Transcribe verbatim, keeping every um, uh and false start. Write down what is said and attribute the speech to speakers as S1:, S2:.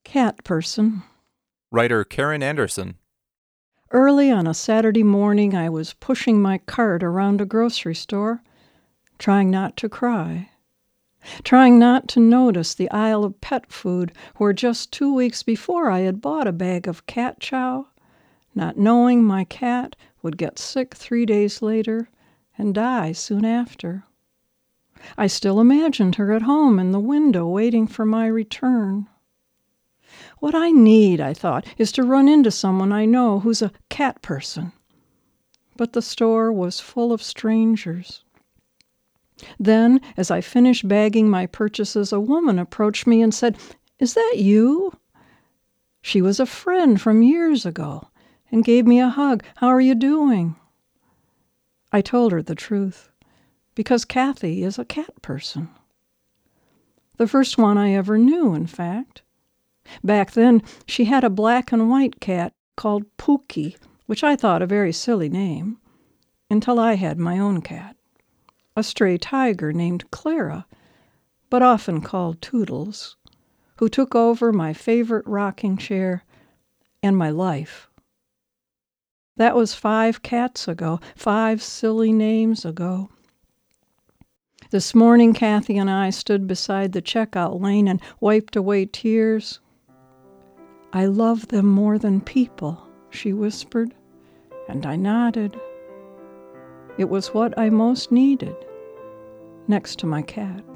S1: Cat person.
S2: Writer Karen Anderson.
S1: Early on a Saturday morning, I was pushing my cart around a grocery store, trying not to cry, trying not to notice the aisle of pet food where just two weeks before I had bought a bag of cat chow, not knowing my cat would get sick three days later and die soon after. I still imagined her at home in the window waiting for my return. What I need, I thought, is to run into someone I know who's a cat person. But the store was full of strangers. Then, as I finished bagging my purchases, a woman approached me and said, "Is that you?" She was a friend from years ago and gave me a hug. "How are you doing?" I told her the truth, because Kathy is a cat person. The first one I ever knew, in fact. Back then, she had a black and white cat called Pookie, which I thought a very silly name, until I had my own cat, a stray tiger named Clara, but often called Toodles, who took over my favorite rocking chair and my life. That was five cats ago, five silly names ago. This morning, Kathy and I stood beside the checkout lane and wiped away tears. "I love them more than people," she whispered, and I nodded. It was what I most needed, next to my cat.